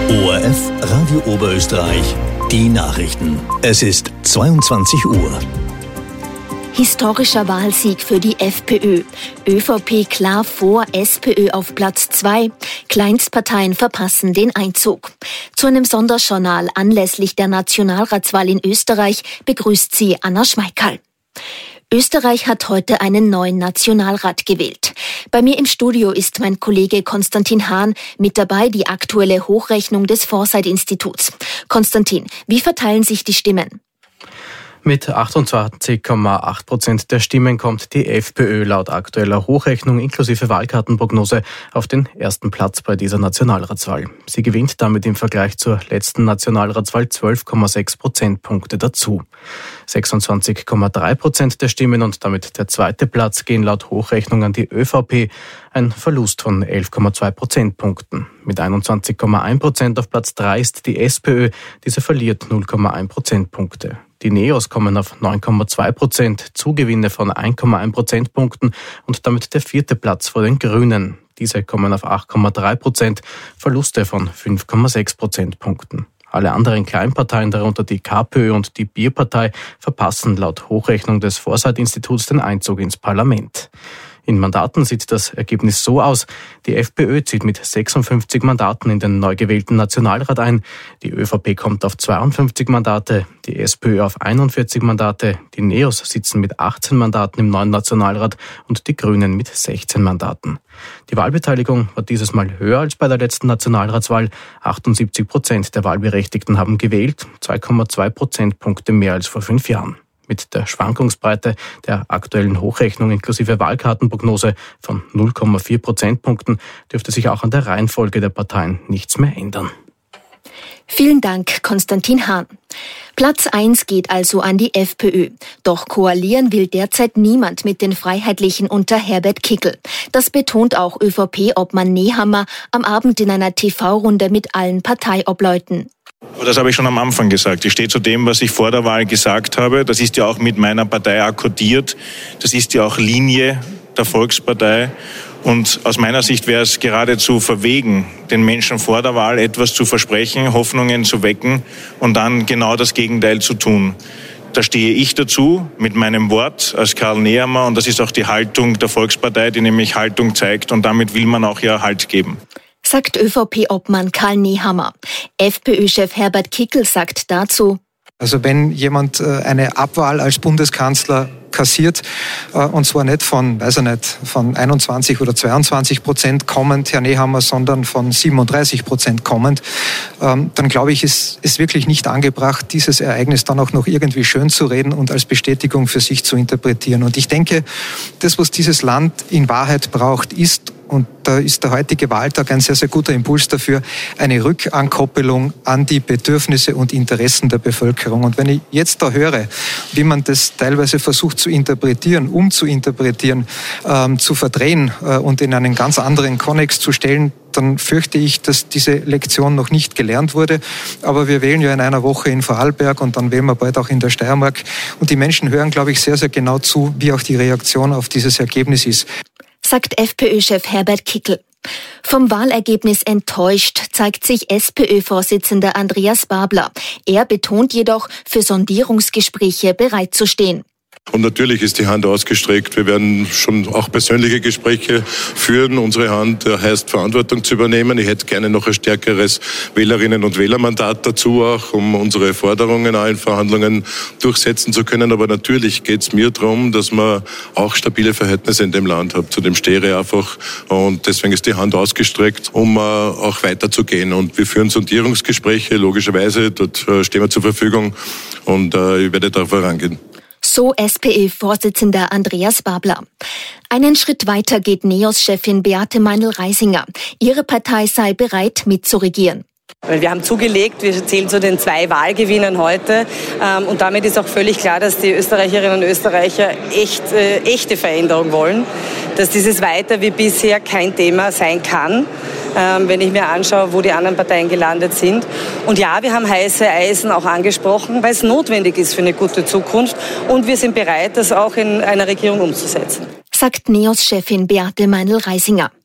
ORF Radio Oberösterreich, die Nachrichten. Es ist 22 Uhr. Historischer Wahlsieg für die FPÖ. ÖVP klar vor, SPÖ auf Platz 2. Kleinstparteien verpassen den Einzug. Zu einem Sonderjournal anlässlich der Nationalratswahl in Österreich begrüßt sie Anna Schmeikerl. Österreich hat heute einen neuen Nationalrat gewählt. Bei mir im Studio ist mein Kollege Konstantin Hahn, mit dabei die aktuelle Hochrechnung des Foresight-Instituts. Konstantin, wie verteilen sich die Stimmen? Mit 28,8% der Stimmen kommt die FPÖ laut aktueller Hochrechnung inklusive Wahlkartenprognose auf den ersten Platz bei dieser Nationalratswahl. Sie gewinnt damit im Vergleich zur letzten Nationalratswahl 12,6 Prozentpunkte dazu. 26,3% der Stimmen und damit der zweite Platz gehen laut Hochrechnung an die ÖVP, ein Verlust von 11,2 Prozentpunkten. Mit 21,1% auf Platz 3 ist die SPÖ, diese verliert 0,1 Prozentpunkte. Die Neos kommen auf 9,2%, Zugewinne von 1,1 Prozentpunkten und damit der vierte Platz vor den Grünen. Diese kommen auf 8,3%, Verluste von 5,6 Prozentpunkten. Alle anderen Kleinparteien, darunter die KPÖ und die Bierpartei, verpassen laut Hochrechnung des Foresight-Instituts den Einzug ins Parlament. In Mandaten sieht das Ergebnis so aus. Die FPÖ zieht mit 56 Mandaten in den neu gewählten Nationalrat ein. Die ÖVP kommt auf 52 Mandate, die SPÖ auf 41 Mandate, die Neos sitzen mit 18 Mandaten im neuen Nationalrat und die Grünen mit 16 Mandaten. Die Wahlbeteiligung war dieses Mal höher als bei der letzten Nationalratswahl. 78% der Wahlberechtigten haben gewählt, 2,2 Prozentpunkte mehr als vor 5 Jahren. Mit der Schwankungsbreite der aktuellen Hochrechnung inklusive Wahlkartenprognose von 0,4 Prozentpunkten dürfte sich auch an der Reihenfolge der Parteien nichts mehr ändern. Vielen Dank, Konstantin Hahn. Platz 1 geht also an die FPÖ. Doch koalieren will derzeit niemand mit den Freiheitlichen unter Herbert Kickl. Das betont auch ÖVP-Obmann Nehammer am Abend in einer TV-Runde mit allen Parteiobleuten. Aber das habe ich schon am Anfang gesagt. Ich stehe zu dem, was ich vor der Wahl gesagt habe. Das ist ja auch mit meiner Partei akkordiert. Das ist ja auch Linie der Volkspartei. Und aus meiner Sicht wäre es geradezu verwegen, den Menschen vor der Wahl etwas zu versprechen, Hoffnungen zu wecken und dann genau das Gegenteil zu tun. Da stehe ich dazu mit meinem Wort als Karl Nehammer und das ist auch die Haltung der Volkspartei, die nämlich Haltung zeigt und damit will man auch ja Halt geben. Sagt ÖVP-Obmann Karl Nehammer. FPÖ-Chef Herbert Kickl sagt dazu: Also wenn jemand eine Abwahl als Bundeskanzler kassiert, und zwar nicht von 21 oder 22% kommend, Herr Nehammer, sondern von 37% kommend, dann glaube ich, ist wirklich nicht angebracht, dieses Ereignis dann auch noch irgendwie schön zu reden und als Bestätigung für sich zu interpretieren. Und ich denke, das, was dieses Land in Wahrheit braucht, ist, und da ist der heutige Wahltag ein sehr, sehr guter Impuls dafür, eine Rückankoppelung an die Bedürfnisse und Interessen der Bevölkerung. Und wenn ich jetzt da höre, wie man das teilweise versucht zu interpretieren, umzuinterpretieren, zu verdrehen und in einen ganz anderen Kontext zu stellen, dann fürchte ich, dass diese Lektion noch nicht gelernt wurde. Aber wir wählen ja in einer Woche in Vorarlberg und dann wählen wir bald auch in der Steiermark. Und die Menschen hören, glaube ich, sehr, sehr genau zu, wie auch die Reaktion auf dieses Ergebnis ist. Sagt FPÖ-Chef Herbert Kickl. Vom Wahlergebnis enttäuscht zeigt sich SPÖ-Vorsitzender Andreas Babler. Er betont jedoch, für Sondierungsgespräche bereit zu stehen. Und natürlich ist die Hand ausgestreckt. Wir werden schon auch persönliche Gespräche führen. Unsere Hand heißt, Verantwortung zu übernehmen. Ich hätte gerne noch ein stärkeres Wählerinnen- und Wählermandat dazu auch, um unsere Forderungen auch in Verhandlungen durchsetzen zu können. Aber natürlich geht es mir darum, dass man auch stabile Verhältnisse in dem Land hat. Zu dem stehe ich einfach. Und deswegen ist die Hand ausgestreckt, um auch weiterzugehen. Und wir führen Sondierungsgespräche, logischerweise. Dort stehen wir zur Verfügung. Und ich werde da vorangehen. So SPÖ-Vorsitzender Andreas Babler. Einen Schritt weiter geht NEOS-Chefin Beate Meinl-Reisinger. Ihre Partei sei bereit, mitzuregieren. Wir haben zugelegt, wir zählen zu den 2 Wahlgewinnern heute und damit ist auch völlig klar, dass die Österreicherinnen und Österreicher echte Veränderung wollen, dass dieses Weiter wie bisher kein Thema sein kann, wenn ich mir anschaue, wo die anderen Parteien gelandet sind. Und ja, wir haben heiße Eisen auch angesprochen, weil es notwendig ist für eine gute Zukunft und wir sind bereit, das auch in einer Regierung umzusetzen. Sagt NEOS-Chefin Beate Meinl-Reisinger.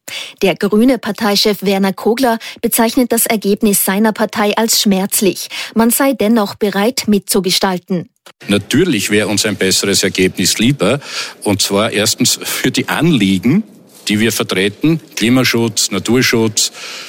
Der grüne Parteichef Werner Kogler bezeichnet das Ergebnis seiner Partei als schmerzlich. Man sei dennoch bereit, mitzugestalten. Natürlich wäre uns ein besseres Ergebnis lieber, und zwar erstens für die Anliegen, die wir vertreten, Klimaschutz, Naturschutz,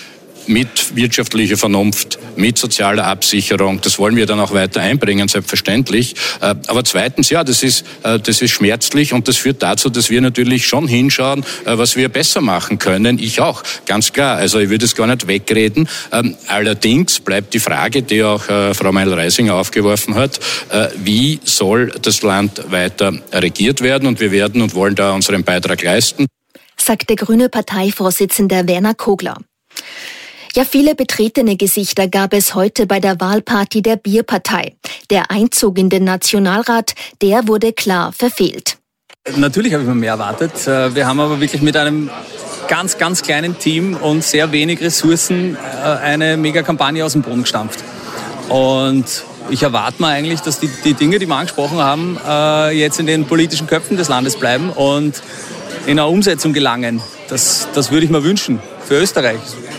mit wirtschaftlicher Vernunft, mit sozialer Absicherung. Das wollen wir dann auch weiter einbringen, selbstverständlich. Aber zweitens, ja, das ist schmerzlich, und das führt dazu, dass wir natürlich schon hinschauen, was wir besser machen können. Ich auch, ganz klar. Also ich würde es gar nicht wegreden. Allerdings bleibt die Frage, die auch Frau Meil-Reisinger aufgeworfen hat, wie soll das Land weiter regiert werden? Und wir werden und wollen da unseren Beitrag leisten, sagt der grüne Parteivorsitzende Werner Kogler. Ja, viele betretene Gesichter gab es heute bei der Wahlparty der Bierpartei. Der Einzug in den Nationalrat, der wurde klar verfehlt. Natürlich habe ich mir mehr erwartet. Wir haben aber wirklich mit einem ganz, ganz kleinen Team und sehr wenig Ressourcen eine Mega-Kampagne aus dem Boden gestampft. Und ich erwarte mir eigentlich, dass die Dinge, die wir angesprochen haben, jetzt in den politischen Köpfen des Landes bleiben und in eine Umsetzung gelangen. Das würde ich mir wünschen für Österreich.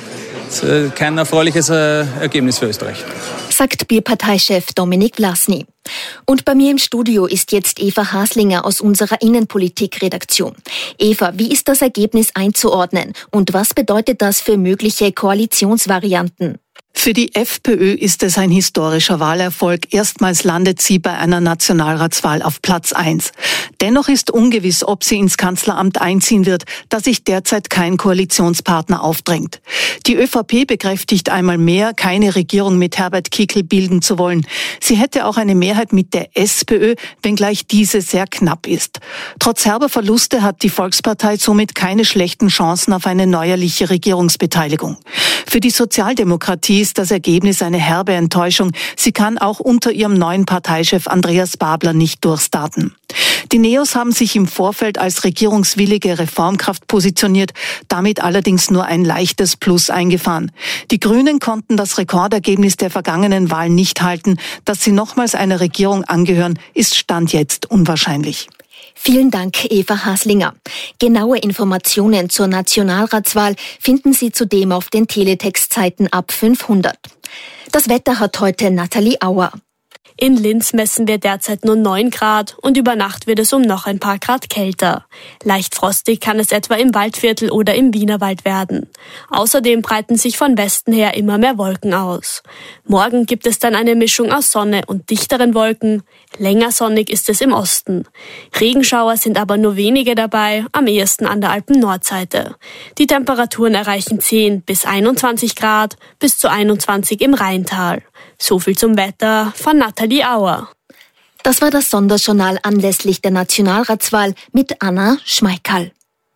Kein erfreuliches Ergebnis für Österreich, sagt Bierparteichef Dominik Vlasny. Und bei mir im Studio ist jetzt Eva Haslinger aus unserer Innenpolitik-Redaktion. Eva, wie ist das Ergebnis einzuordnen und was bedeutet das für mögliche Koalitionsvarianten? Für die FPÖ ist es ein historischer Wahlerfolg. Erstmals landet sie bei einer Nationalratswahl auf Platz 1. Dennoch ist ungewiss, ob sie ins Kanzleramt einziehen wird, da sich derzeit kein Koalitionspartner aufdrängt. Die ÖVP bekräftigt einmal mehr, keine Regierung mit Herbert Kickl bilden zu wollen. Sie hätte auch eine Mehrheit mit der SPÖ, wenngleich diese sehr knapp ist. Trotz herber Verluste hat die Volkspartei somit keine schlechten Chancen auf eine neuerliche Regierungsbeteiligung. Für die Sozialdemokratie ist das Ergebnis eine herbe Enttäuschung. Sie kann auch unter ihrem neuen Parteichef Andreas Babler nicht durchstarten. Die Neos haben sich im Vorfeld als regierungswillige Reformkraft positioniert, damit allerdings nur ein leichtes Plus eingefahren. Die Grünen konnten das Rekordergebnis der vergangenen Wahl nicht halten. Dass sie nochmals einer Regierung angehören, ist Stand jetzt unwahrscheinlich. Vielen Dank, Eva Haslinger. Genaue Informationen zur Nationalratswahl finden Sie zudem auf den Teletext-Seiten ab 500. Das Wetter hat heute Nathalie Auer. In Linz messen wir derzeit nur 9 Grad und über Nacht wird es um noch ein paar Grad kälter. Leicht frostig kann es etwa im Waldviertel oder im Wienerwald werden. Außerdem breiten sich von Westen her immer mehr Wolken aus. Morgen gibt es dann eine Mischung aus Sonne und dichteren Wolken. Länger sonnig ist es im Osten. Regenschauer sind aber nur wenige dabei, am ehesten an der Alpen-Nordseite. Die Temperaturen erreichen 10 bis 21 Grad, bis zu 21 im Rheintal. So viel zum Wetter von Nathalie Auer. Das war das Sonderjournal anlässlich der Nationalratswahl mit Anna Schmeickerl.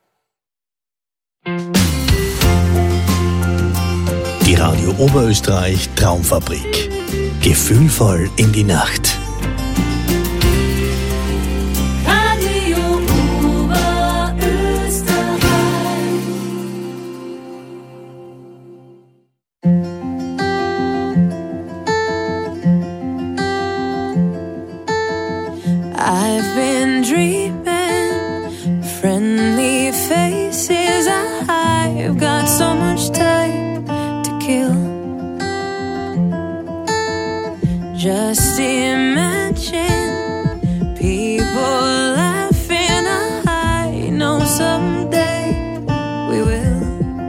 Die Radio Oberösterreich Traumfabrik. Gefühlvoll in die Nacht. I've been dreaming, friendly faces. I've got so much time to kill. Just imagine people laughing. I know someday we will.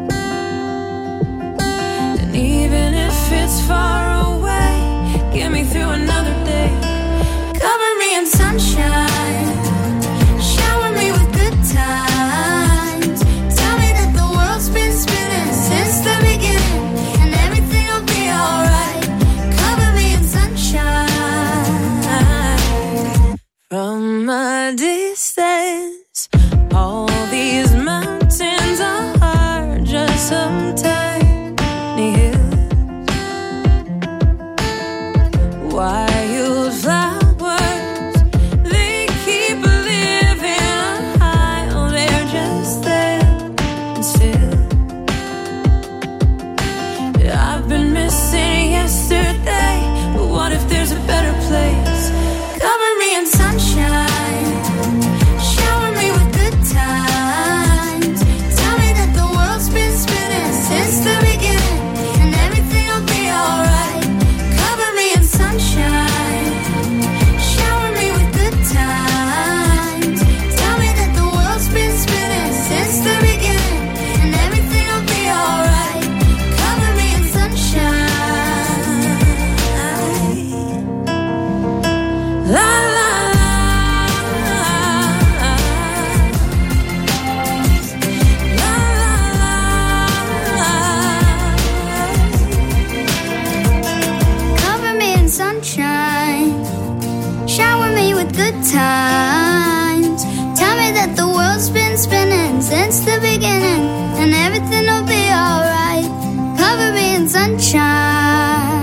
And even if it's far away, get me through another day. Cover me in sunshine, shower me with good times. Tell me that the world's been spinning since the beginning, and everything will be alright. Cover me in sunshine. times. Tell me that the world's been spinning since the beginning, and everything will be alright. Cover me in sunshine.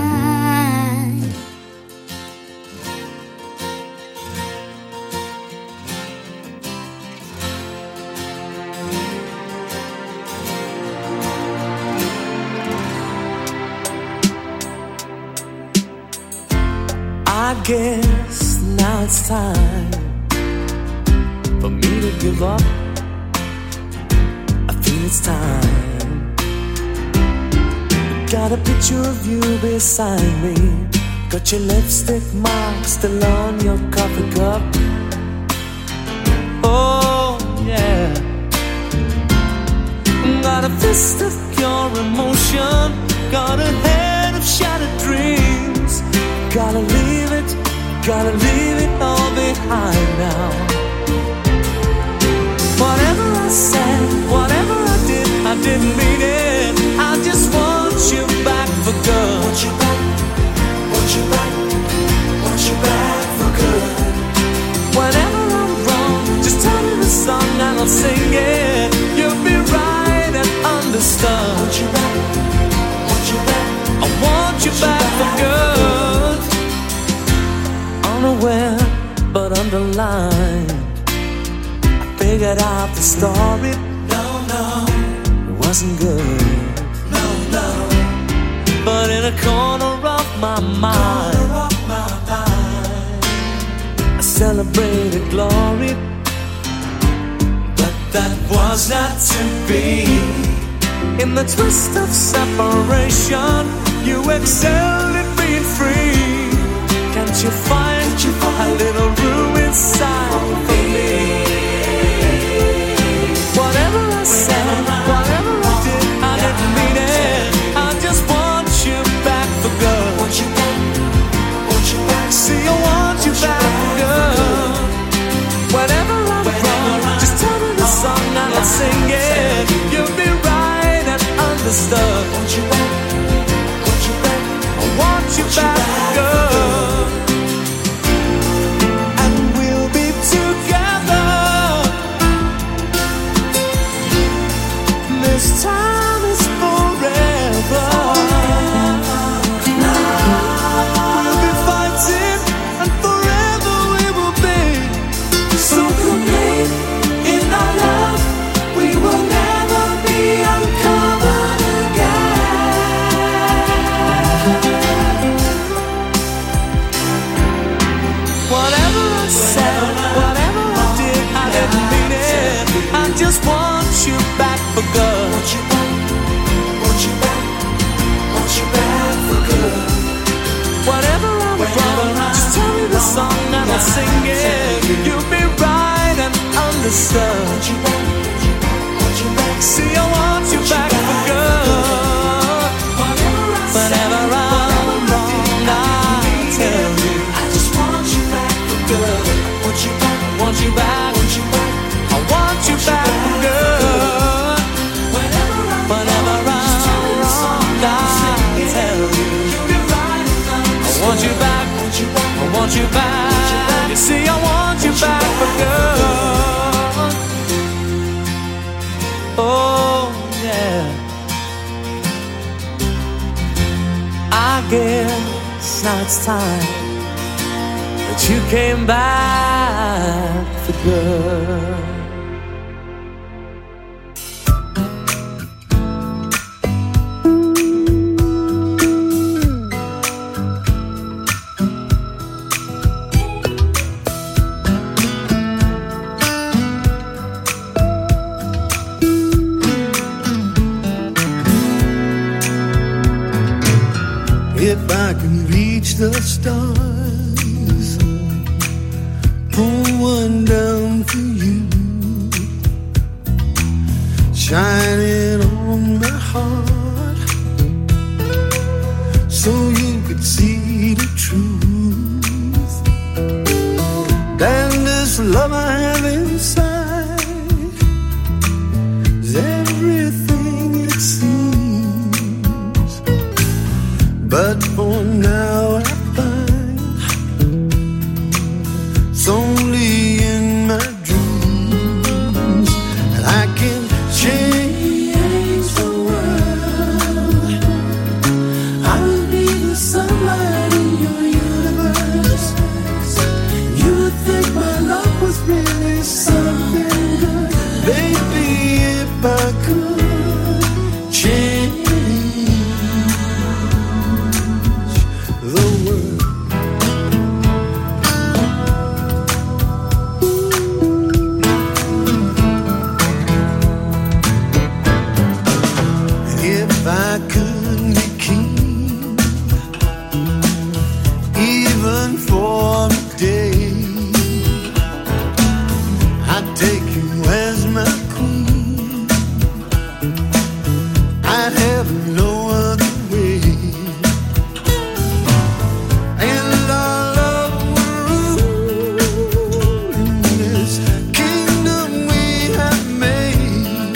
I guess now it's time for me to give up. I feel it's time. Got a picture of you beside me. Got your lipstick mark still on your coffee cup. Oh yeah. Got a fist of pure emotion. Got a head of shattered dreams. Gotta leave it all behind now. Whatever I said, whatever I didn't mean it. I just want you back for good. Want you back, want you back, want you back for good. Whenever I'm wrong, just tell me the song and I'll sing it. You'll be right and understood. Want you back, want you back, I want you back for good. Unaware but underlined, I figured out the story. No, it wasn't good. No, but in a corner of my mind, I celebrated glory. But that was not to be. In the twist of separation, you excelled at being free. Can't you find a little room inside for me? Whatever I said, whatever I didn't mean it. I just want you back for good. Want you back, want you back. See, I want you back for good. Whenever I'm wrong, just tell me the song and I'll sing it. You'll be right and understood. Want you back, want you back. I want you back for good. This time is forever. We'll be fighting, and forever we will be so complete in our love. We will never be uncovered again. Whatever I said, whatever I didn't mean it. I just want you back for good. Want you back, want you back, want you back for good. Whatever I'm wrong, just tell me the song and I'll sing it. You'll be right and understood. Want you back, want you back. See, I want you back for good. Whenever I'm wrong, I'll tell you. I just want you back for good. Want you back, want you back, want you back. I want you back for good. Whenever I'm wrong, I tell you. I want you back, I want you back. You see, I want you back for good. Oh, yeah. I guess now it's time that you came back for good. If I can reach the stars, pull one down for you, shine it on my heart, so you could see the truth. Then this love I have inside is everything it seems. But for now I find it's only if I could be king, even for a day, I'd take you as my queen. I'd have no other way, and our love would rule in this kingdom we have made.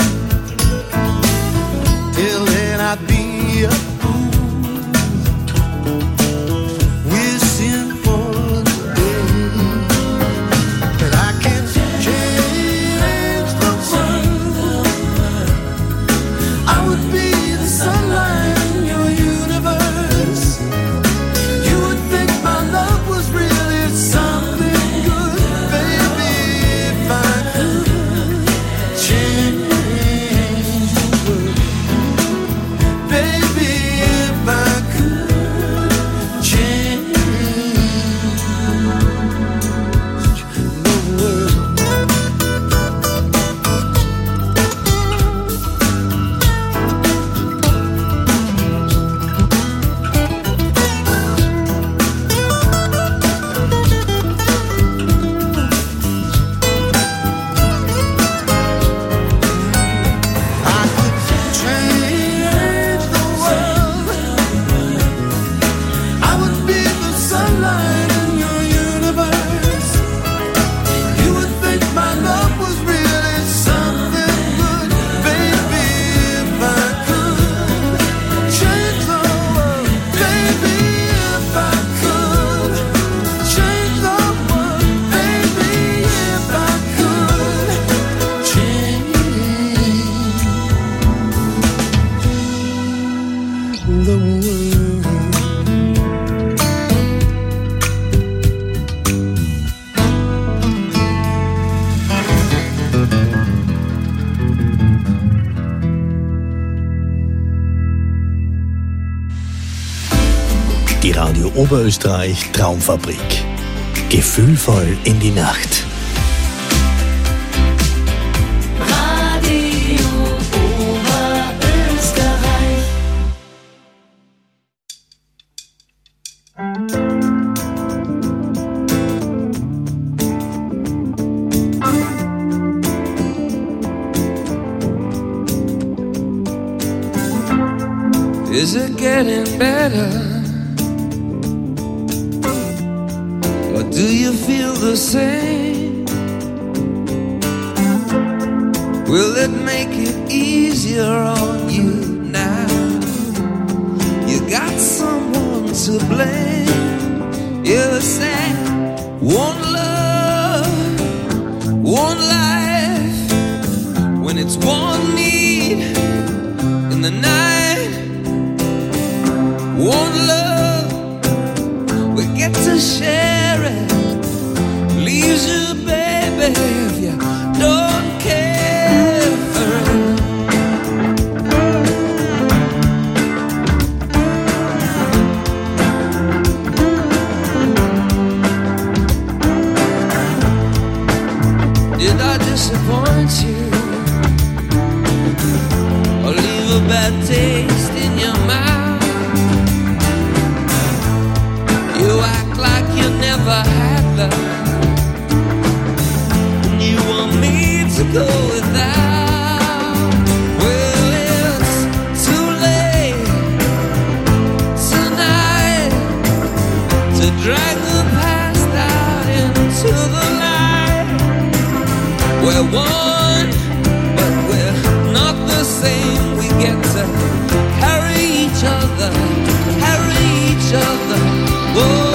Till then I'd be a fool, wishing for the day that I can change the world. I would be the sunlight in your universe. You would think my love was really something good, baby, if I could change the world. Baby, if I could change the world. I could change the world. I would be the sunlight in your universe. You would think my love was really something good, baby, if I could change the world. Baby, if I could change the world. Baby, if I could change the world. Die Radio Oberösterreich Traumfabrik. Gefühlvoll in die Nacht. Radio Oberösterreich. Is it getting better? Or do you feel the same? Will it make it easier on you now? You got someone to blame. You say, one love, one life. When it's one need in the night, one love, we get to share it. Leaves you, baby, if you don't care for it. Did I disappoint you? Or leave a bad taste in your mouth? You act like you never had love, and you want me to go without. Well, it's too late tonight to drag the past out into the light. We're one, but we're not the same. We get to carry each other, carry each other. Whoa.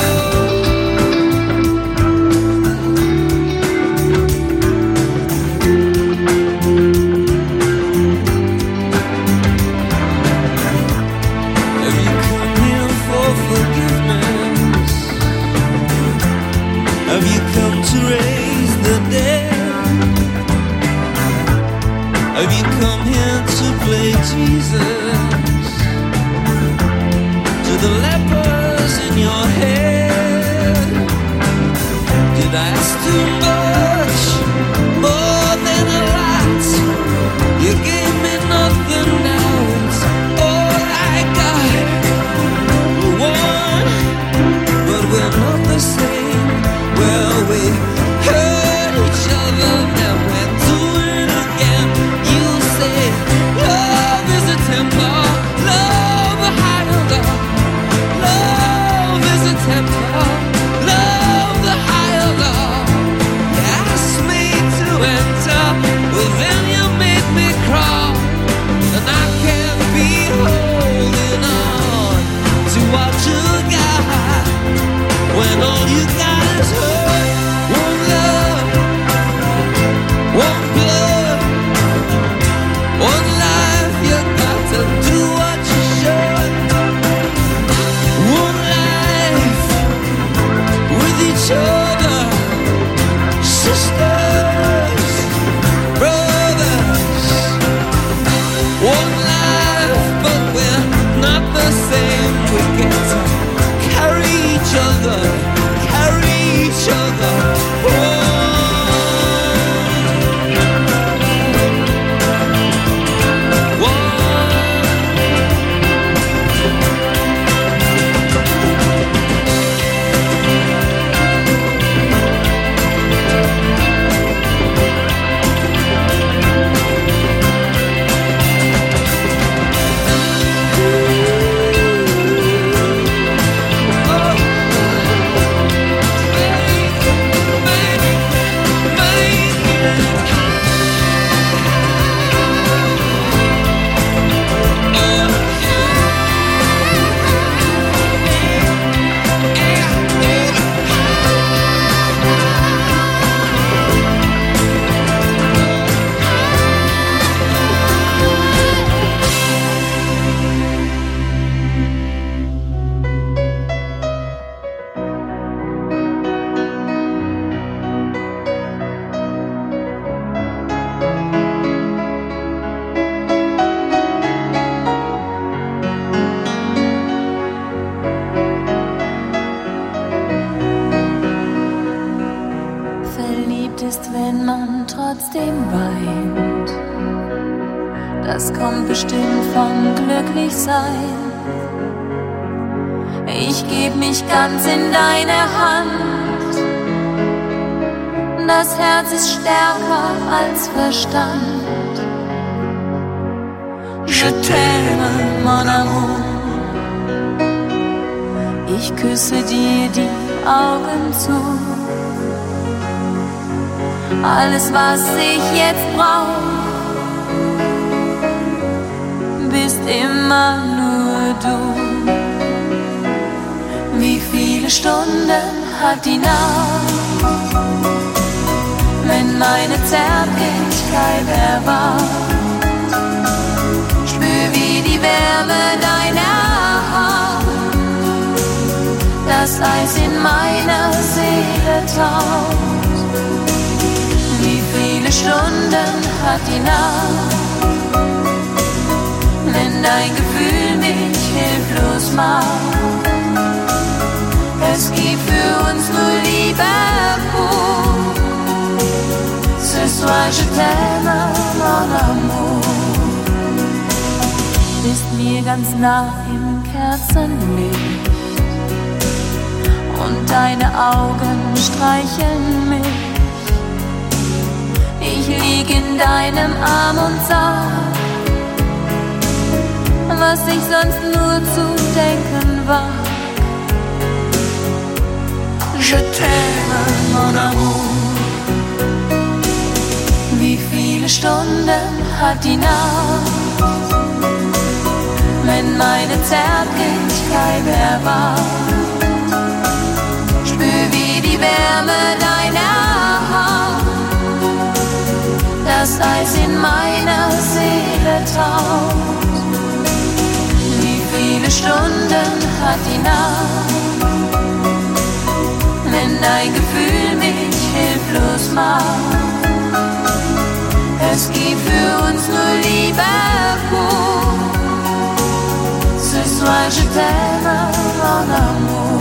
Have you come here for forgiveness? Have you come to raise the dead? kommt bestimmt von Glücklichsein. Ich geb mich ganz in deine Hand. Das Herz ist stärker als Verstand. Je t'aime, mon amour. Ich küsse dir die Augen zu. Alles, was ich jetzt brauch, bist immer nur du. Wie viele Stunden hat die Nacht, wenn meine Zärtlichkeit erwacht? Spür, wie die Wärme deiner Hand das Eis in meiner Seele taut. Wie viele Stunden hat die Nacht, wenn dein Gefühl mich hilflos macht? Es gibt für uns nur Liebe pur. Ce soir je t'aime, mon amour. Bist mir ganz nah im Kerzenlicht und deine Augen streicheln mich. Ich lieg in deinem Arm und sag, was ich sonst nur zu denken war. Je t'aime, mon amour. Wie viele Stunden hat die Nacht, wenn meine Zärtlichkeit erwacht? Spür, wie die Wärme deiner Hand das Eis in meiner Seele taut. Wie viele Stunden hat die Nacht, wenn dein Gefühl mich hilflos macht? Es gibt für uns nur Liebe pur. Ce soir je t'aime, mon amour.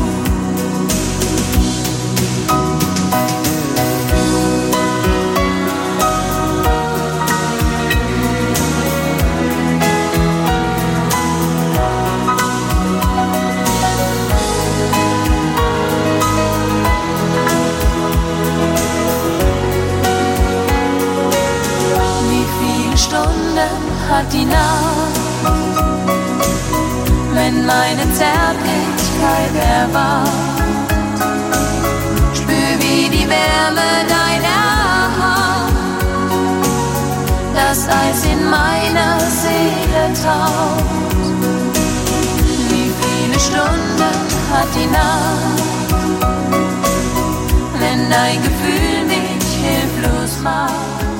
Hat die Nacht, wenn meine Zärtlichkeit erwacht? Spür, wie die Wärme deiner Hand das Eis in meiner Seele taut. Wie viele Stunden hat die Nacht, wenn dein Gefühl mich hilflos macht?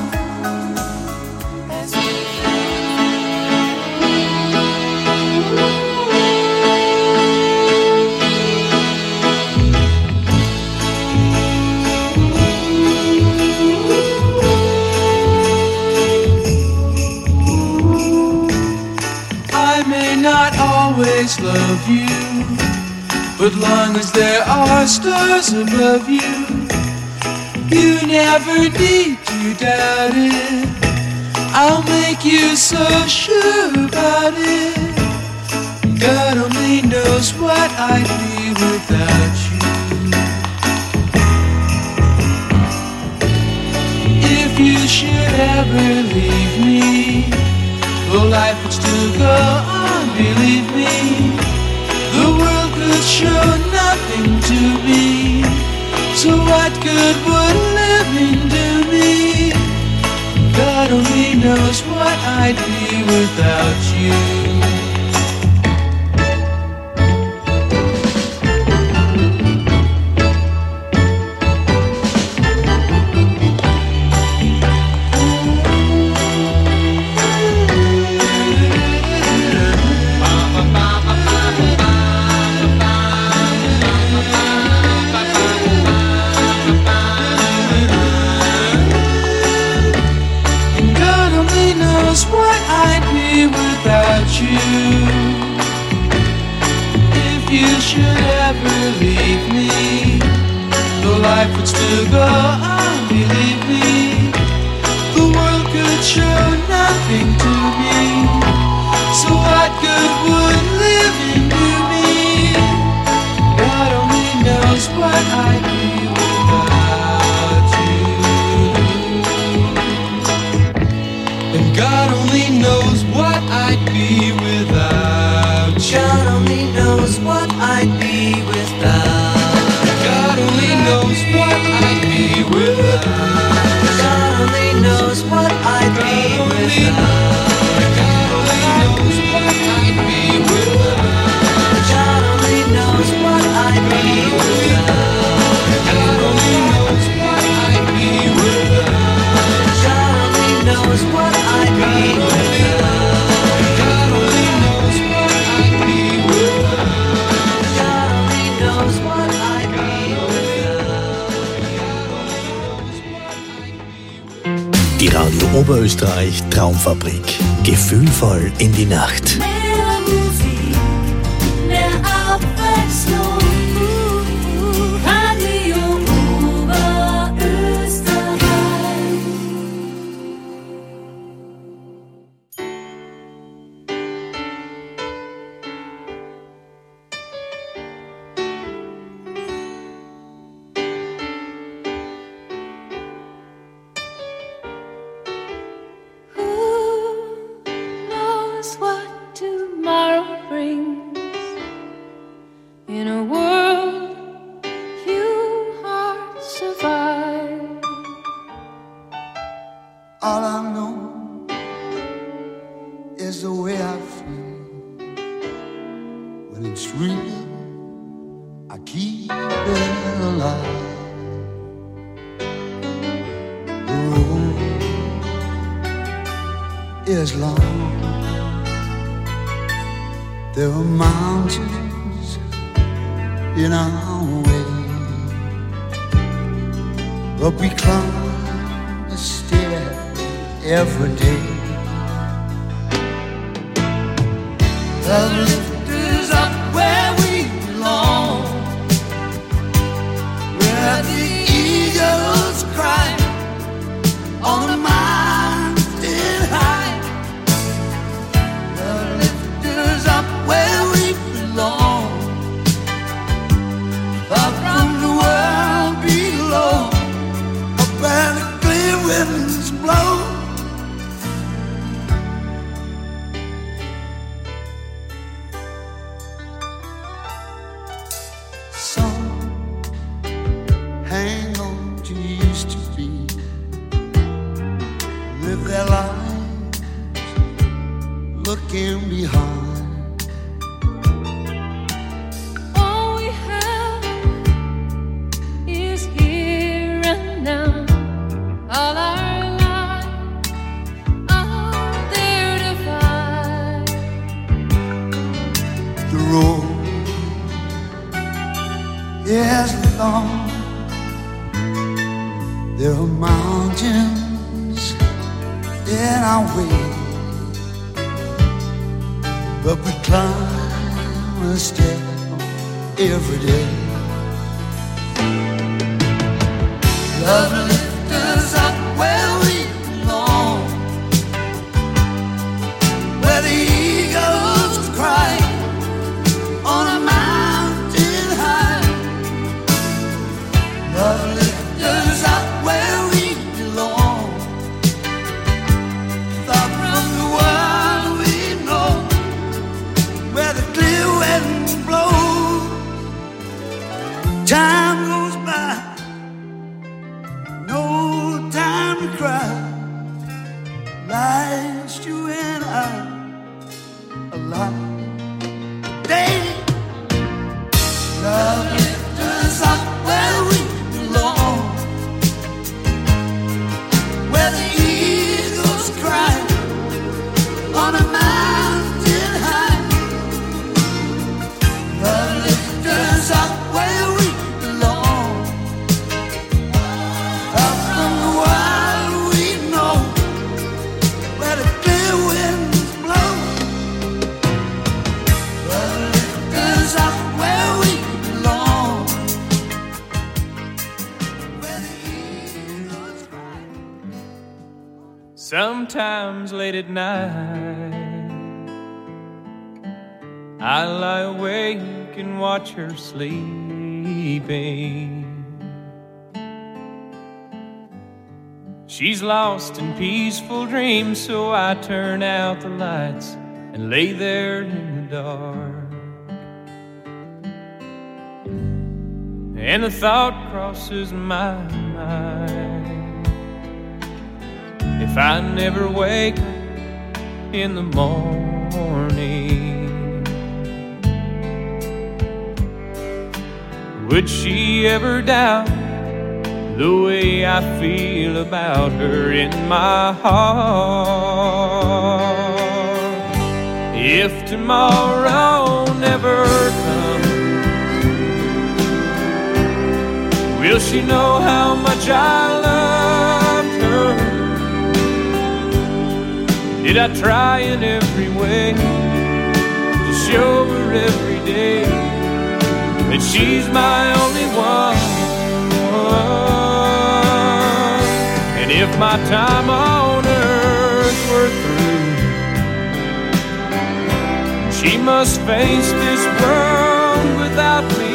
Always love you, but long as there are stars above you, you never need to doubt it. I'll make you so sure about it. God only knows what I'd be without you. If you should ever leave me, well, life would still go on, believe me. The world could show nothing to me, so what good would living do me? God only knows what I'd be without you. If you should ever leave me, the life would still go on, believe me. The world could show nothing to me, without you. God only knows what I'd be without. God only knows what I'd be without. God only knows what I'd be without. God only knows what I'd be without. God only knows what I'd be without. God only knows what I'd be without. God only knows what I'd be without. God only knows what I'd be without. God only knows what I'd be without. Die Radio Oberösterreich Traumfabrik. Gefühlvoll in die Nacht. Mehr Musik, mehr Abwechslung. Radio Oberösterreich. Who knows what tomorrow brings? In a world few hearts survive. All I know is the way I feel. When it's real, I keep it alive. The road is long. There are mountains in our way, but we climb a stair every day. The lift is up where we belong, where the eagles cry on the mountain high. The lift is up where we belong, far from the world below, up where the clear winds blow. Some hang on to used to be, live their lives looking behind. All we have is here and now. All our lives are there to find. The road is long. There are mountains in our way, but we climb a step every day. Love lifts us up where we belong, where the eagles cry on a mountain high. Love lifts us up where we belong, far from the world we know, where the clear winds blow. Time goes by, no time to cry. Life's you and I alive. Day, love lifts us up where we belong, where the eagles cry on a mountain high. Love lifts us up where we belong, up from the world we know, where the clear winds blow. Love lifts us up where we belong, where the eagles cry. Sometimes late at night I lie awake and watch her sleeping. She's lost in peaceful dreams, so I turn out the lights and lay there in the dark. And the thought crosses my mind, if I never wake up in the morning, would she ever doubt the way I feel about her in my heart? If tomorrow never comes, will she know how much I loved her? Did I try in every way to show her every day that she's my only one? And if my time on earth were through, she must face this world without me,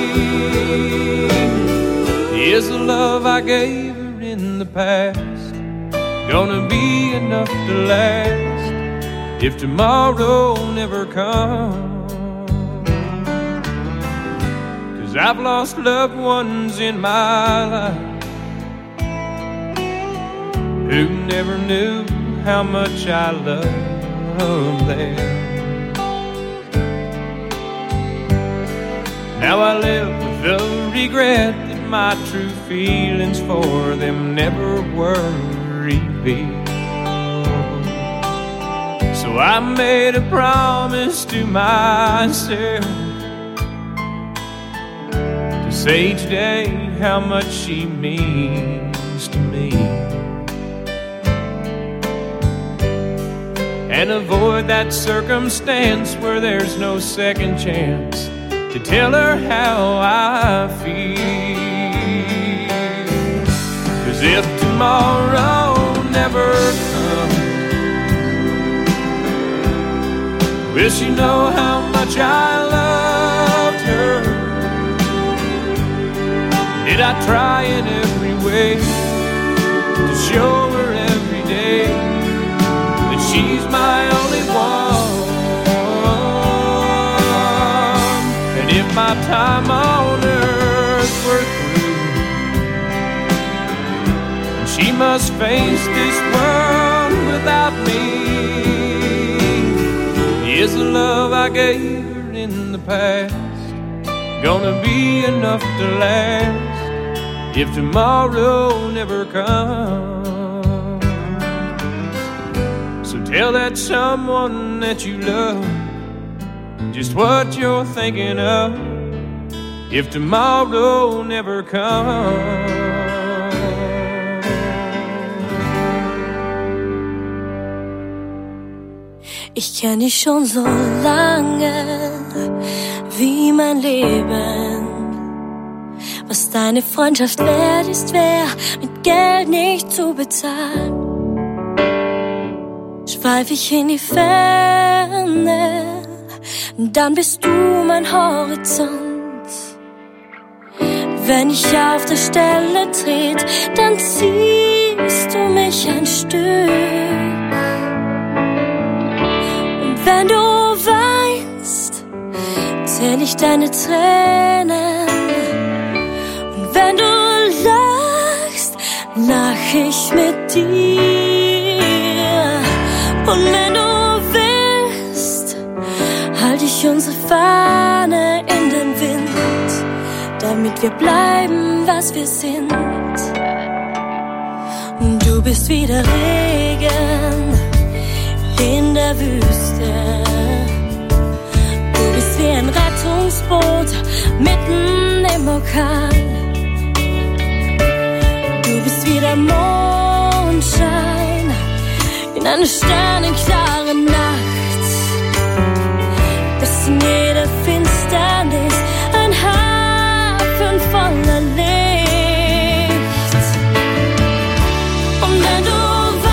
is the love I gave her in the past gonna be enough to last if tomorrow never comes? 'Cause I've lost loved ones in my life who never knew how much I loved them. Now I live with the regret that my true feelings for them never were revealed. So I made a promise to myself to say each day how much she means to me, and avoid that circumstance where there's no second chance to tell her how I feel. 'Cause if tomorrow never comes, will she know how much I loved her? Did I try in every way to show her every day that she's my only one? And if my time on earth were through, she must face this world without me, is the love I gave her in the past gonna be enough to last if tomorrow never comes? So tell that someone that you love just what you're thinking of if tomorrow never comes. Ich kenn dich schon so lange wie mein Leben. Was deine Freundschaft wert ist, wär mit Geld nicht zu bezahlen. Schweif ich in die Ferne, dann bist du mein Horizont. Wenn ich auf der Stelle tret, dann ziehst du mich ein Stück. Wenn du weinst, zähl ich deine Tränen. Und wenn du lachst, lach ich mit dir. Und wenn du willst, halt ich unsere Fahne in den Wind, damit wir bleiben, was wir sind. Du bist wie der Regen in der Wüste. Du bist wie ein Rettungsboot mitten im Orkan. Du bist wie der Mondschein in einer sternenklaren Nacht. Bis in jeder Finsternis ein Hafen voller Licht. Und wenn du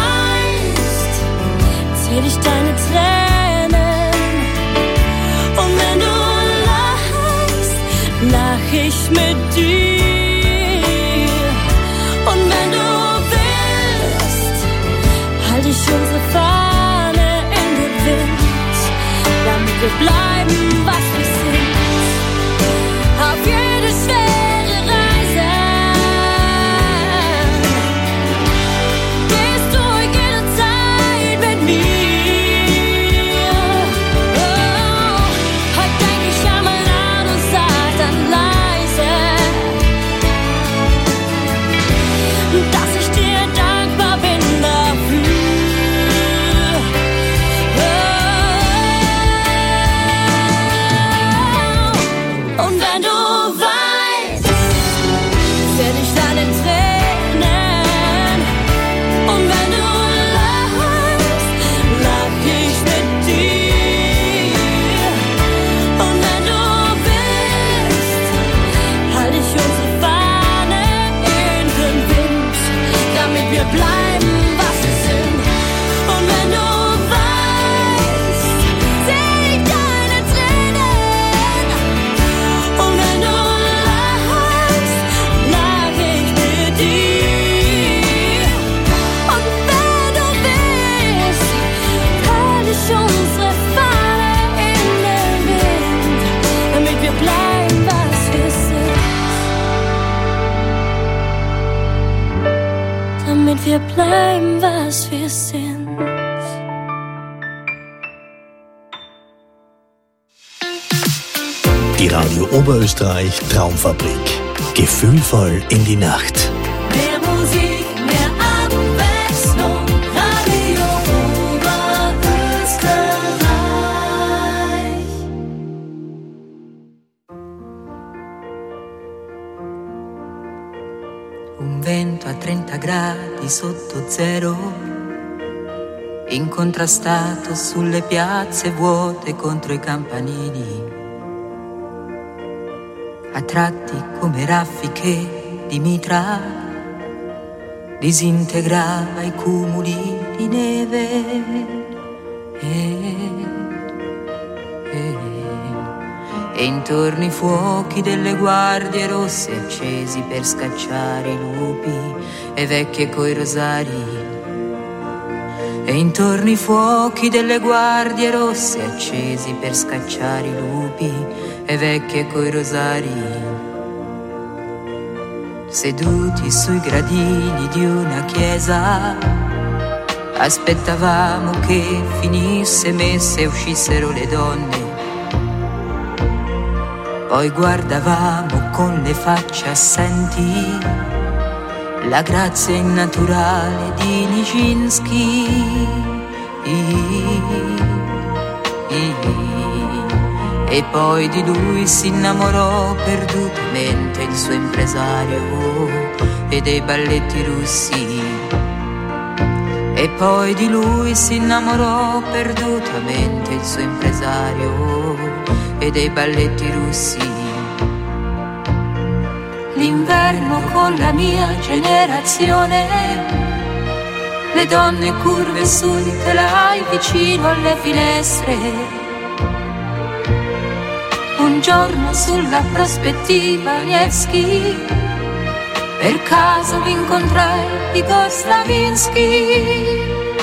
zähl ich deine Tränen. Und wenn du lachst, lach ich mit dir. Und wenn du willst, halt ich unsere Fahne in den Wind, wir bleiben, was wir sind. Auf jede schwere Reise gehst du jederzeit mit mir. Oh, heute denk ich einmal an und sag dann leise, dass ich dir dankbar bin dafür. Und wenn du weißt, seh dich deine Tränen. Und wenn du lachst, lach ich mit dir. Und wenn du willst, halt ich unsere Fahne in den Wind, damit wir bleiben, was wir sind. Und wenn du weißt, seh ich deine Tränen. Und wenn du lachst, lach ich mit dir. Und wenn du willst, halt ich unsere Fahne in den Wind, damit wir bleiben, was wir sind. Damit wir bleiben, was wir sind. Die Radio Oberösterreich Traumfabrik. Gefühlvoll in die Nacht. Mehr Musik, mehr Abwechslung, Radio Oberösterreich. Un vento a 30 gradi sotto zero, incontrastato sulle piazze vuote contro i campanili, a tratti come raffiche di mitra, disintegrava i cumuli di neve. E intorno i fuochi delle guardie rosse accesi per scacciare i lupi e vecchie coi rosari. E intorno i fuochi delle guardie rosse accesi per scacciare i lupi e vecchie coi rosari. Seduti sui gradini di una chiesa, aspettavamo che finisse messa e uscissero le donne. Poi guardavamo con le facce assenti la grazia innaturale di Nijinsky. E poi di lui si innamorò perdutamente il suo impresario e dei balletti russi. E poi di lui si innamorò perdutamente il suo impresario e dei balletti russi. L'inverno con la mia generazione, le donne curve sui telai vicino alle finestre. Un giorno sulla prospettiva Nevsky, per caso vi incontrai Igor Stravinsky.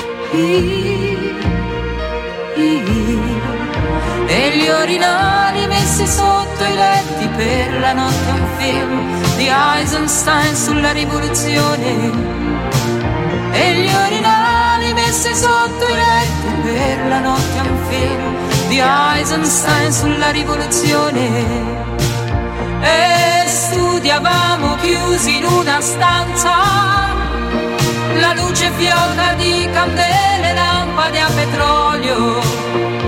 E gli orinali messi sotto i letti per la notte, un film di Eisenstein sulla rivoluzione. E gli orinali messi sotto i letti per la notte, un film di Eisenstein sulla rivoluzione. E studiavamo chiusi in una stanza, la luce fioca di candele, lampade a petrolio.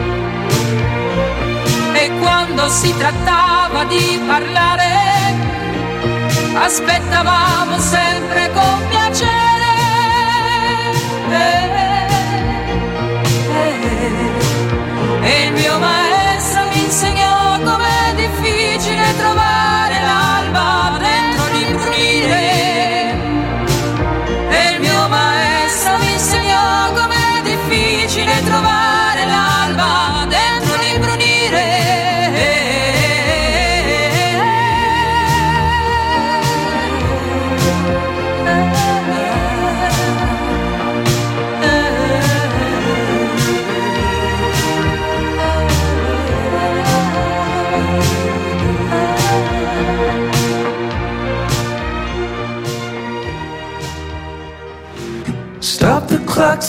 E quando si trattava di parlare, aspettavamo sempre con piacere. E il mio maestro mi insegnò com'è difficile trovare l'alba dentro l'imbrunire. E il mio maestro mi insegnò com'è difficile trovare l'alba dentro l'imbrunire.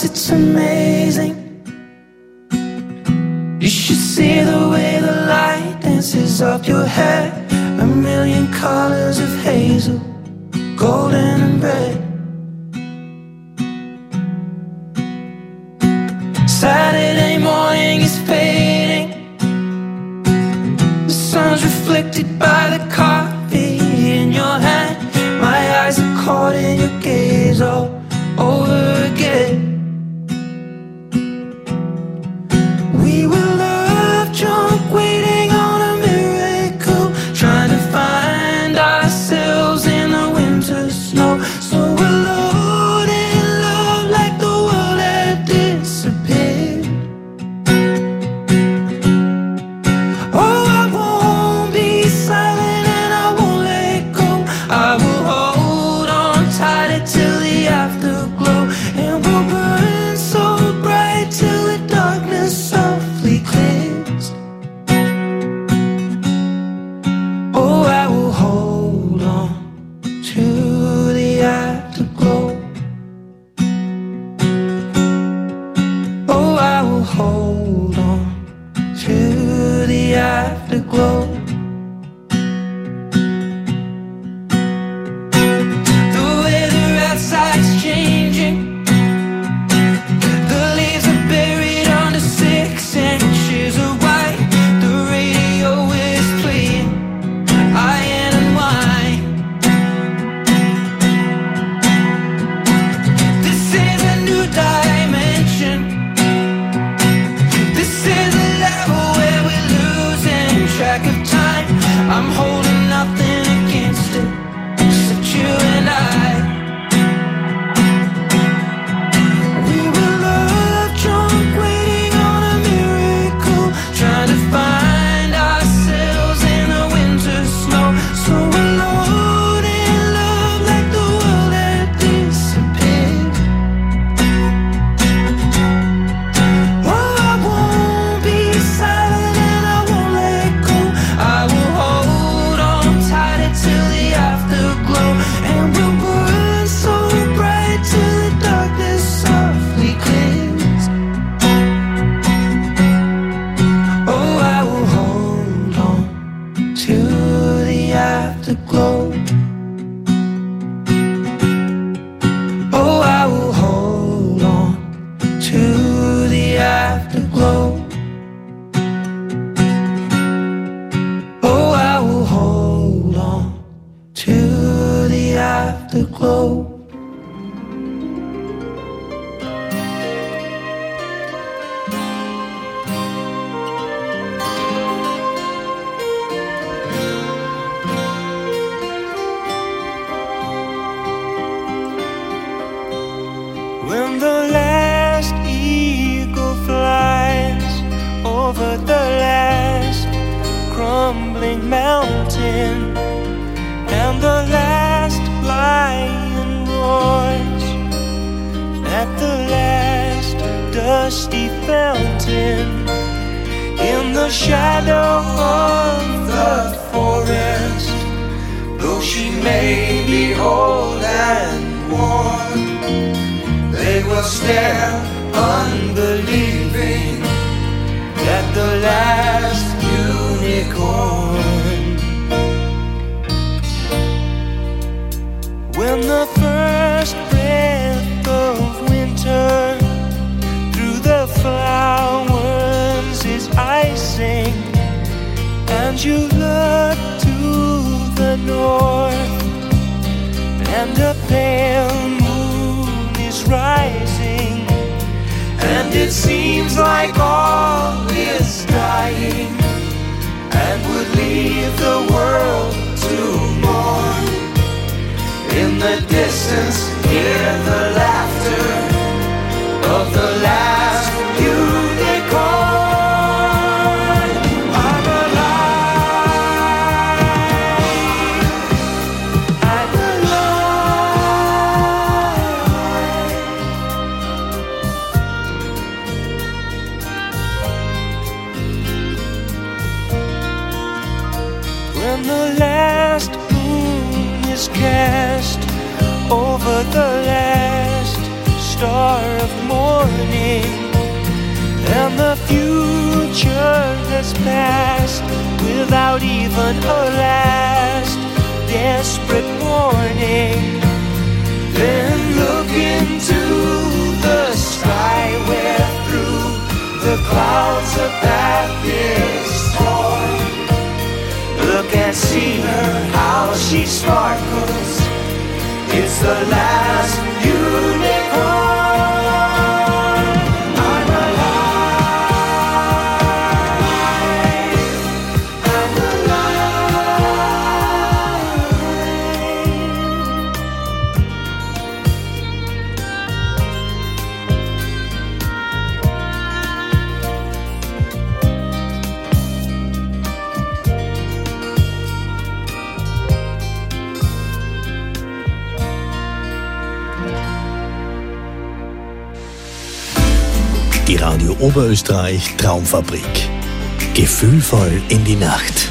'cause it's amazing. You should see the way the light dances up your hair. A million colors of hazel, golden and red. Saturday morning is fading. The sun's reflected by the coffee in your hand. My eyes are caught in your gaze all over again. We were love drunk, waiting on a miracle, trying to find ourselves in the winter snow. So alone in love, like the world had disappeared. Oh, I won't be silent and I won't let go. I will hold on tighter till the afterglow, and we'll burn so bright till the darkness softly clears. Oh, I will hold on to the afterglow. Oh, I will hold on to the afterglow. The weather outside's changing. The leaves are buried under 6 inches of white. The radio is playing Iron and Wine. This is a new dimension. This is a level where we're losing track of time. I'm holding nothing against it, except you and I. We were love drunk, waiting on a miracle, trying to find ourselves in the winter snow. So alone in love, like the world had disappeared. Oh, I won't be silent and I won't let go. I will hold on tighter till the afterglow, and we'll burn so bright till the darkness softly clears. Oh, I will hold on to the afterglow. Oh, I will hold on to the afterglow. Oh, I will hold on to the afterglow. When the last eagle flies over the last crumbling mountain, and the last lion roars at the last dusty fountain, in the shadow of the forest, though she may be old and worn, they will stare unbelieving at the last unicorn. When the first breath of winter through the flowers is icing, and you look to the north, and a pale moon is rising, and it seems like all is dying, and would leave the world to mourn. In the distance, hear the laughter of the last unicorn. I'm alive. I'm alive. When the last moon is cast over the last star of morning, and the future has passed without even a last desperate warning. Then look into the sky where through the clouds a path is torn. Look and see her, how she sparkles. It's the last unicorn. I'm alive. I'm Die Radio Oberösterreich Traumfabrik. Gefühlvoll in die Nacht.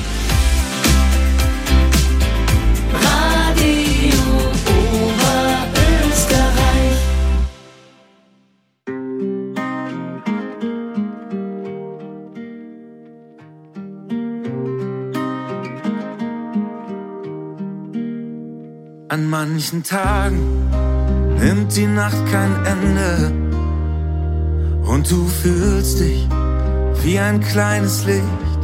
Radio Oberösterreich. An manchen Tagen nimmt die Nacht kein Ende und du fühlst dich wie ein kleines Licht.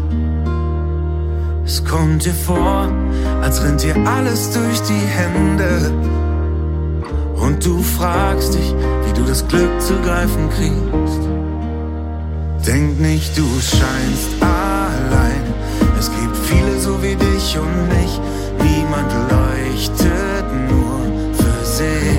Es kommt dir vor, als rinnt dir alles durch die Hände und du fragst dich, wie du das Glück zu greifen kriegst. Denk nicht, du scheinst allein. Es gibt viele so wie dich und mich. Niemand leuchtet nur für sich.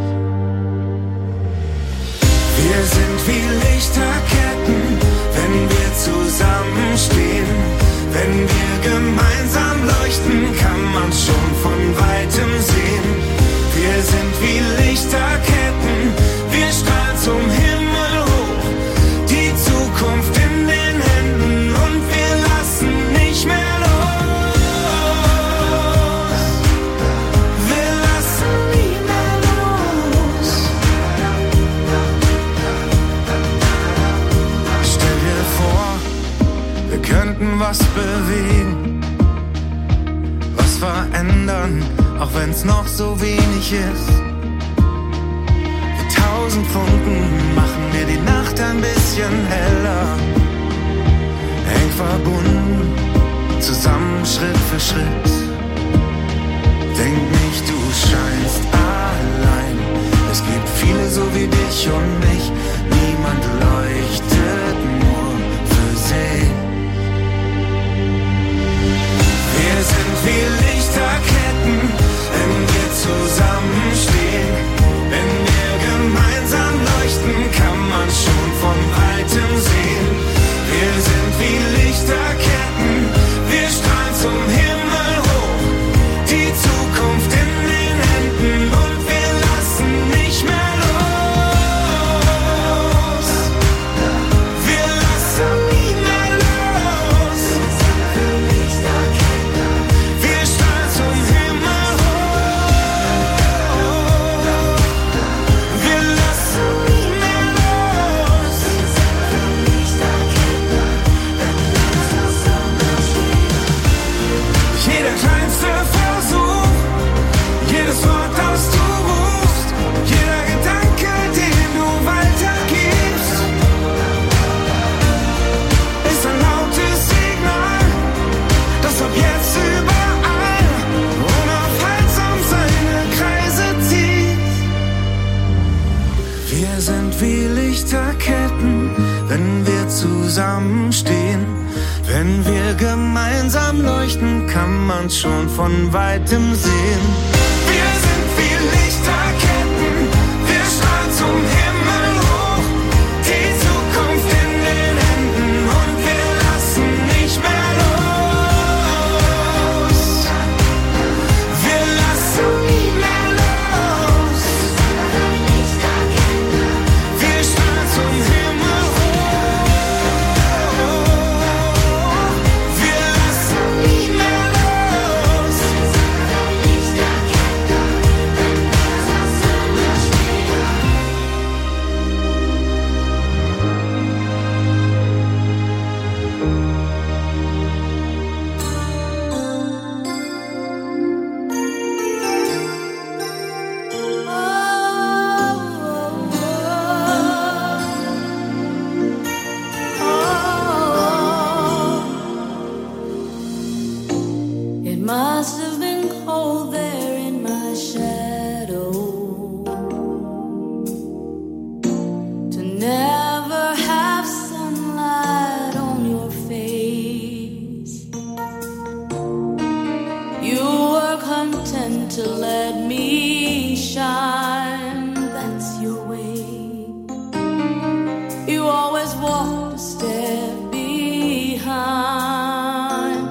Wir sind wie Lichterketten, wenn wir zusammenstehen. Wenn wir gemeinsam leuchten, kann man schon von Weitem sehen. Wir sind wie Lichterketten, wir strahlen zum Himmel hoch. Die Zukunft in den Händen und wir lassen nicht mehr los. Wir lassen nie mehr los. Stell dir vor, wir könnten was bewegen, was verändern, auch wenn's noch so wenig ist. Mit 1000 Funken machen wir die Nacht ein bisschen heller. Eng verbunden, zusammen Schritt für Schritt. Denk nicht, du scheinst allein. Es gibt viele so wie dich und mich. Niemand leuchtet nur für sich. Wir sind wie Lichterketten, wenn wir zusammenstehen. Wenn wir gemeinsam leuchten, kann man schon von Weitem sehen. Wir sind wie Lichterketten, wir strahlen zum Himmel hoch. Die Zukunft in den Händen und wir lassen nicht mehr los. Wir lassen nie mehr los. Wir strahlen zum Himmel hoch. Wir lassen nie mehr los. Jeder kleinste Versuch, jedes Wort, das du rufst, jeder Gedanke, den du weitergibst, ist ein lautes Signal, das ab jetzt überall unaufhaltsam seine Kreise zieht. Wir sind wie Lichterketten, wenn wir zusammenstehen. Wenn wir gemeinsam leuchten, kann man schon von Weitem sehen. Wir sind wie Lichterketten, wir strahlen zum Himmel hoch. Die Zukunft in den Händen und wir lassen nicht mehr los. Wir lassen nie mehr los. Wir strahlen zum Himmel hoch. Wir lassen nie mehr los. must have been cold there in my shadow to never have sunlight on your face. You were content to let me shine, that's your way. You always walked a step behind.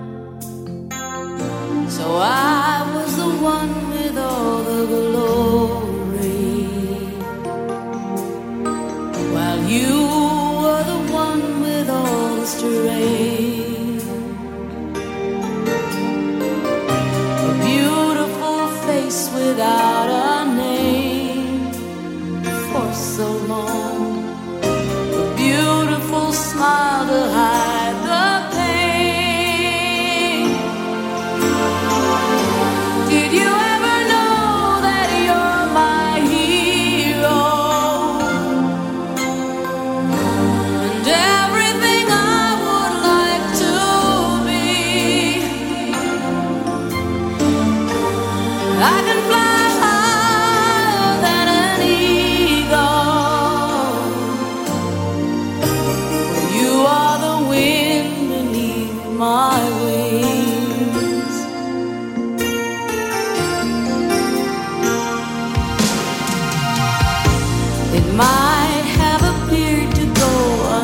So I was the one with all the glory, while you were the one with all the strength. A beautiful face without a name for so long, a beautiful smile to hide the pain. Did you ever know that you're my hero? And everything I would like to be. I can fly higher than an eagle. You are the wind beneath my wings. It might have appeared to go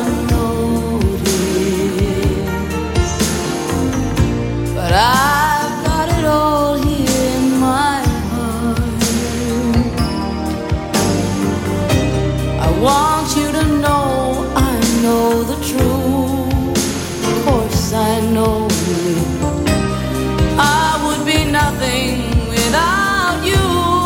unnoticed, but I've got it all here in my heart. I want you to know I know the truth. Of course I know it. I would be nothing without you.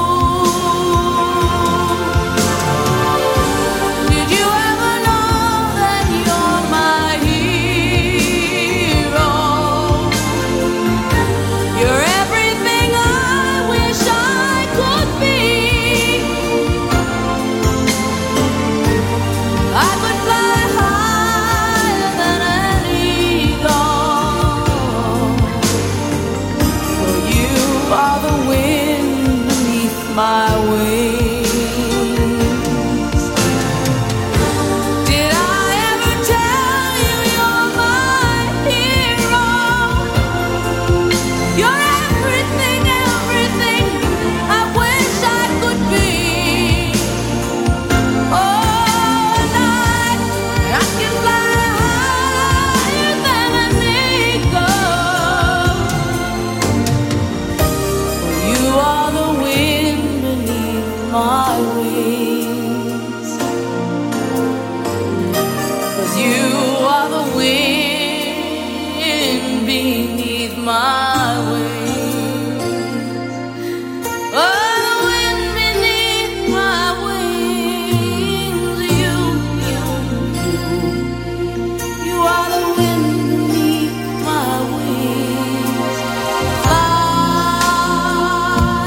Did you ever know that you're my hero? You're everything I wish I could be. I could fly higher than an eagle. For you are the wind beneath my wings. Did I ever tell you you're my hero? You're everything, everything I wish I could be. Oh, and I can fly higher than an eagle. You are the wind beneath my wings. 'Cause you are the wind beneath my wings. Oh, the wind beneath my wings. You are the wind beneath my wings. Fly,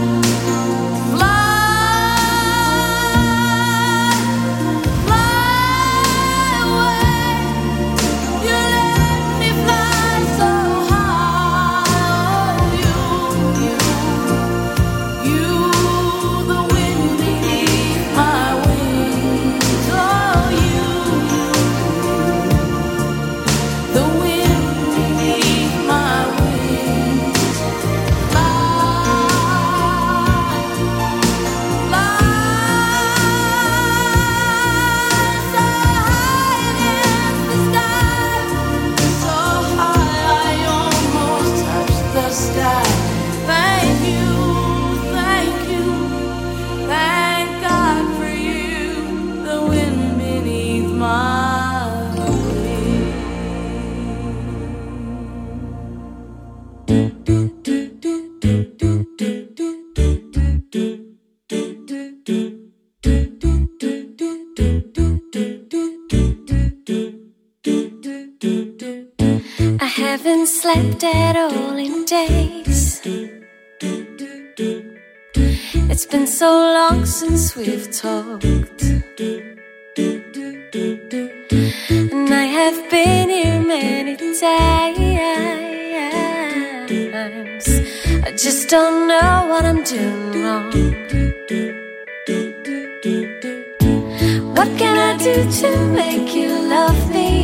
fly away. You let me fly so high. You, the wind beneath my wings. Oh, the wind beneath my wings. Sky. Thank you, thank God for you, the wind beneath my I haven't slept at all in days. It's been so long since we've talked. And I have been here many days. I just don't know what I'm doing wrong. What can I do to make you love me?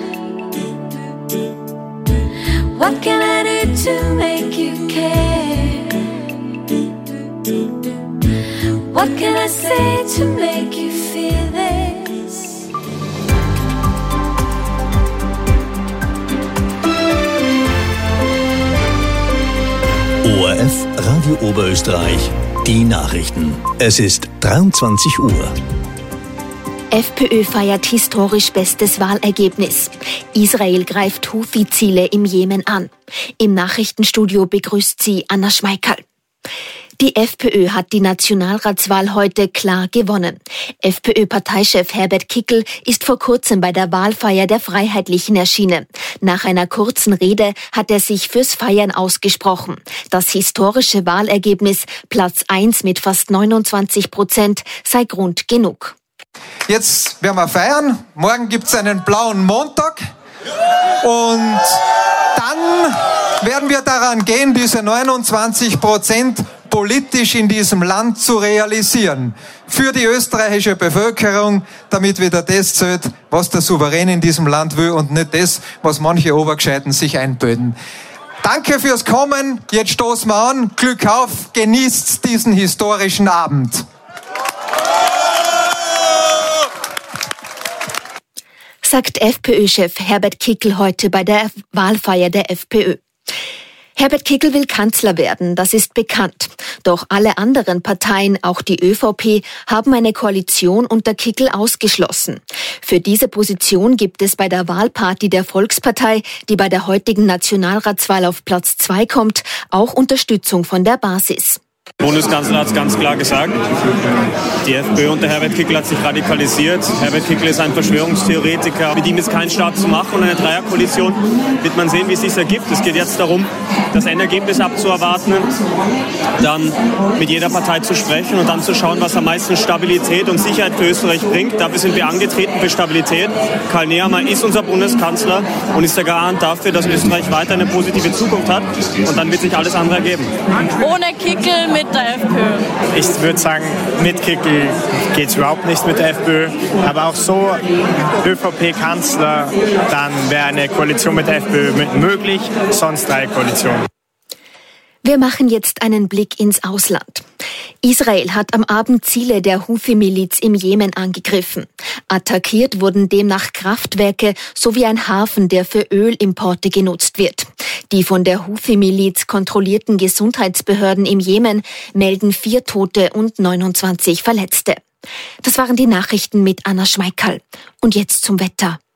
What can I do to make you care? What can I say to make you feel this? ORF Radio Oberösterreich, die Nachrichten. Es ist 23 Uhr. FPÖ feiert historisch bestes Wahlergebnis. Israel greift Houthi-Ziele im Jemen an. Im Nachrichtenstudio begrüßt sie Anna Schmeikerl. Die FPÖ hat die Nationalratswahl heute klar gewonnen. FPÖ-Parteichef Herbert Kickl ist vor kurzem bei der Wahlfeier der Freiheitlichen erschienen. Nach einer kurzen Rede hat er sich fürs Feiern ausgesprochen. Das historische Wahlergebnis, Platz 1 mit fast 29%, sei Grund genug. Jetzt werden wir feiern. Morgen gibt es einen blauen Montag. Und dann werden wir daran gehen, diese 29% politisch in diesem Land zu realisieren. Für die österreichische Bevölkerung, damit wieder das zählt, was der Souverän in diesem Land will und nicht das, was manche Obergescheiten sich einbilden. Danke fürs Kommen. Jetzt stoßen wir an. Glück auf. Genießt diesen historischen Abend. Sagt FPÖ-Chef Herbert Kickl heute bei der Wahlfeier der FPÖ. Herbert Kickl will Kanzler werden, das ist bekannt. Doch alle anderen Parteien, auch die ÖVP, haben eine Koalition unter Kickl ausgeschlossen. Für diese Position gibt es bei der Wahlparty der Volkspartei, die bei der heutigen Nationalratswahl auf Platz 2 kommt, auch Unterstützung von der Basis. Der Bundeskanzler hat es ganz klar gesagt. Die FPÖ unter Herbert Kickl hat sich radikalisiert. Herbert Kickl ist ein Verschwörungstheoretiker. Mit ihm ist kein Staat zu machen und eine Dreierkoalition wird man sehen, wie es sich ergibt. Es geht jetzt darum, das Endergebnis abzuwarten, dann mit jeder Partei zu sprechen und dann zu schauen, was am meisten Stabilität und Sicherheit für Österreich bringt. Dafür sind wir angetreten für Stabilität. Karl Nehammer ist unser Bundeskanzler und ist der Garant dafür, dass Österreich weiter eine positive Zukunft hat. Und dann wird sich alles andere ergeben. Ohne Kickl, mit der FPÖ? Ich würde sagen, mit Kickl geht es überhaupt nicht mit der FPÖ. Aber auch so ÖVP-Kanzler, dann wäre eine Koalition mit der FPÖ möglich, sonst 3 Koalitionen. Wir machen jetzt einen Blick ins Ausland. Israel hat am Abend Ziele der Houthi-Miliz im Jemen angegriffen. Attackiert wurden demnach Kraftwerke sowie ein Hafen, der für Ölimporte genutzt wird. Die von der Houthi-Miliz kontrollierten Gesundheitsbehörden im Jemen melden 4 Tote und 29 Verletzte. Das waren die Nachrichten mit Anna Schmeikerl. Und jetzt zum Wetter.